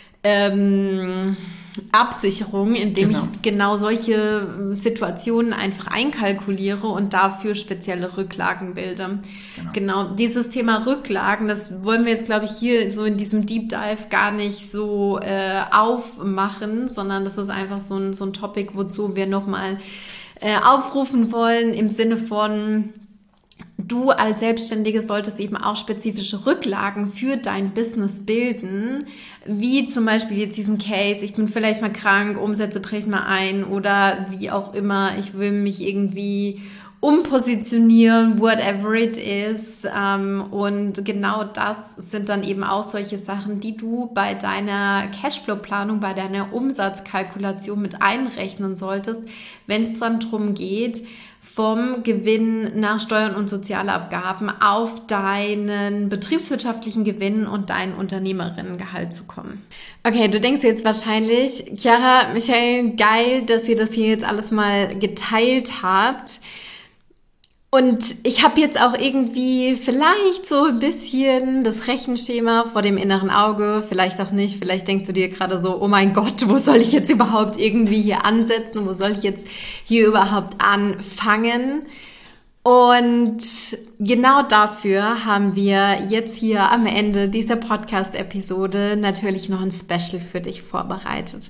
ähm, Absicherung, indem Genau. ich genau solche Situationen einfach einkalkuliere und dafür spezielle Rücklagen bilde. Genau. Genau, dieses Thema Rücklagen, das wollen wir jetzt, glaube ich, hier so in diesem Deep Dive gar nicht so äh, aufmachen, sondern das ist einfach so ein, so ein Topic, wozu wir nochmal äh, aufrufen wollen im Sinne von du als Selbstständige solltest eben auch spezifische Rücklagen für dein Business bilden, wie zum Beispiel jetzt diesen Case, ich bin vielleicht mal krank, Umsätze brechen mal ein oder wie auch immer, ich will mich irgendwie umpositionieren, whatever it is. Und genau das sind dann eben auch solche Sachen, die du bei deiner Cashflow-Planung, bei deiner Umsatzkalkulation mit einrechnen solltest, wenn es dann darum geht, vom Gewinn nach Steuern und Sozialabgaben auf deinen betriebswirtschaftlichen Gewinn und deinen Unternehmerinnengehalt zu kommen. Okay, du denkst jetzt wahrscheinlich, Chiara, Michael, geil, dass ihr das hier jetzt alles mal geteilt habt. Und ich habe jetzt auch irgendwie vielleicht so ein bisschen das Rechenschema vor dem inneren Auge, vielleicht auch nicht, vielleicht denkst du dir gerade so, oh mein Gott, wo soll ich jetzt überhaupt irgendwie hier ansetzen, wo soll ich jetzt hier überhaupt anfangen? Und genau dafür haben wir jetzt hier am Ende dieser Podcast-Episode natürlich noch ein Special für dich vorbereitet.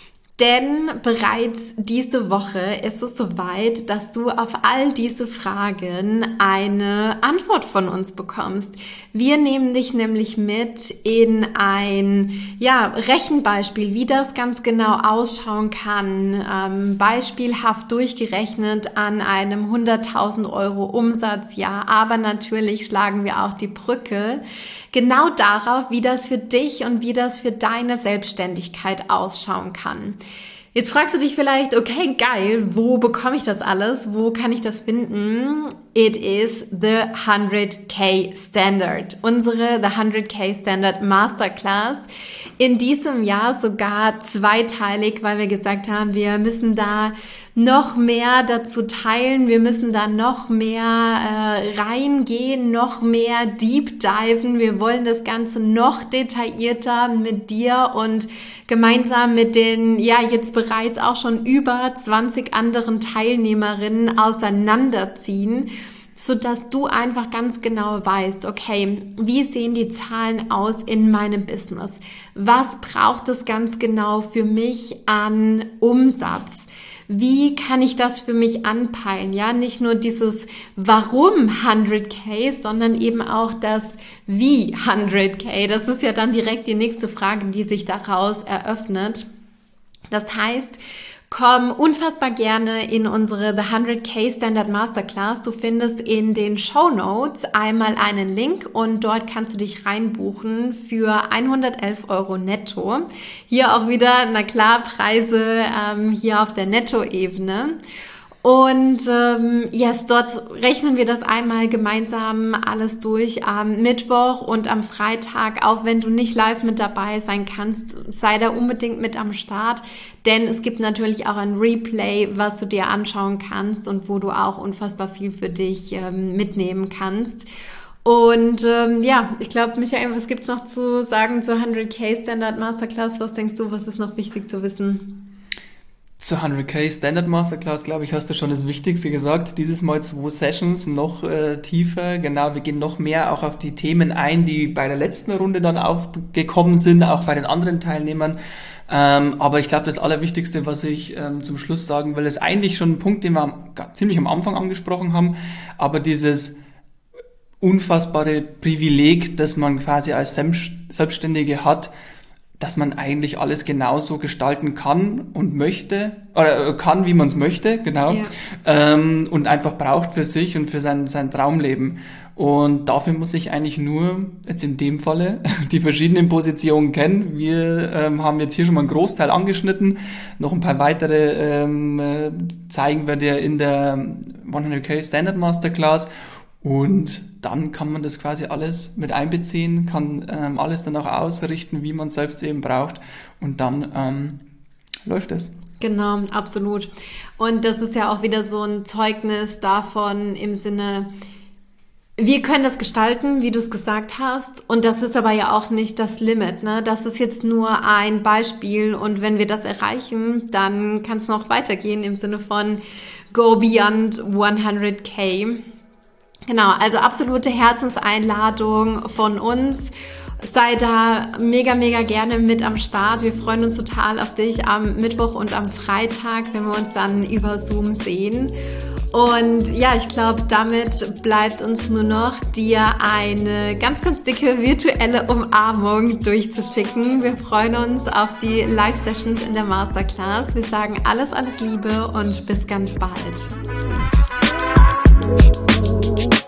Denn bereits diese Woche ist es soweit, dass du auf all diese Fragen eine Antwort von uns bekommst. Wir nehmen dich nämlich mit in ein ja, Rechenbeispiel, wie das ganz genau ausschauen kann. Ähm, beispielhaft durchgerechnet an einem hunderttausend Euro Umsatzjahr. Aber natürlich schlagen wir auch die Brücke genau darauf, wie das für dich und wie das für deine Selbstständigkeit ausschauen kann. Jetzt fragst du dich vielleicht, okay, geil, wo bekomme ich das alles? Wo kann ich das finden? It is the hundred K Standard. Unsere The hundred K Standard Masterclass. In diesem Jahr sogar zweiteilig, weil wir gesagt haben, wir müssen da noch mehr dazu teilen. Wir müssen da noch mehr äh, reingehen, noch mehr deep diven. Wir wollen das Ganze noch detaillierter mit dir und gemeinsam mit den, ja, jetzt bereits auch schon über zwanzig anderen Teilnehmerinnen auseinanderziehen, sodass du einfach ganz genau weißt, okay, wie sehen die Zahlen aus in meinem Business? Was braucht es ganz genau für mich an Umsatz? Wie kann ich das für mich anpeilen? Ja, nicht nur dieses Warum hundert K, sondern eben auch das Wie hundert K. Das ist ja dann direkt die nächste Frage, die sich daraus eröffnet. Das heißt, komm unfassbar gerne in unsere The hundred K Standard Masterclass. Du findest in den Shownotes einmal einen Link und dort kannst du dich reinbuchen für hundertelf Euro netto. Hier auch wieder, na klar, Preise ähm, hier auf der Netto-Ebene. Und ähm, yes, dort rechnen wir das einmal gemeinsam alles durch am Mittwoch und am Freitag. Auch wenn du nicht live mit dabei sein kannst, sei da unbedingt mit am Start. Denn es gibt natürlich auch ein Replay, was du dir anschauen kannst und wo du auch unfassbar viel für dich ähm, mitnehmen kannst. Und ähm, ja, ich glaube, Michael, was gibt's noch zu sagen zur hundert K Standard Masterclass? Was denkst du, was ist noch wichtig zu wissen? Zur hundert K Standard Masterclass, glaube ich, hast du schon das Wichtigste gesagt. Dieses Mal zwei Sessions, noch äh, tiefer. Genau, wir gehen noch mehr auch auf die Themen ein, die bei der letzten Runde dann aufgekommen sind, auch bei den anderen Teilnehmern. Ähm, aber ich glaube, das Allerwichtigste, was ich ähm, zum Schluss sagen will, ist eigentlich schon ein Punkt, den wir am, ziemlich am Anfang angesprochen haben. Aber dieses unfassbare Privileg, das man quasi als Selbstständige hat, dass man eigentlich alles genauso gestalten kann und möchte, oder kann, wie man es möchte, genau, ja. ähm, und einfach braucht für sich und für sein, sein Traumleben. Und dafür muss ich eigentlich nur, jetzt in dem Falle, die verschiedenen Positionen kennen. Wir ähm, haben jetzt hier schon mal einen Großteil angeschnitten, noch ein paar weitere ähm, äh, zeigen wir dir in der hundert K Standard Masterclass. Und dann kann man das quasi alles mit einbeziehen, kann ähm, alles dann auch ausrichten, wie man es selbst eben braucht. Und dann ähm, läuft es. Genau, absolut. Und das ist ja auch wieder so ein Zeugnis davon im Sinne, wir können das gestalten, wie du es gesagt hast. Und das ist aber ja auch nicht das Limit, ne? Das ist jetzt nur ein Beispiel. Und wenn wir das erreichen, dann kann es noch weitergehen im Sinne von go beyond hundert K. Genau, also absolute Herzenseinladung von uns. Sei da mega, mega gerne mit am Start. Wir freuen uns total auf dich am Mittwoch und am Freitag, wenn wir uns dann über Zoom sehen. Und ja, ich glaube, damit bleibt uns nur noch, dir eine ganz, ganz dicke virtuelle Umarmung durchzuschicken. Wir freuen uns auf die Live-Sessions in der Masterclass. Wir sagen alles, alles Liebe und bis ganz bald.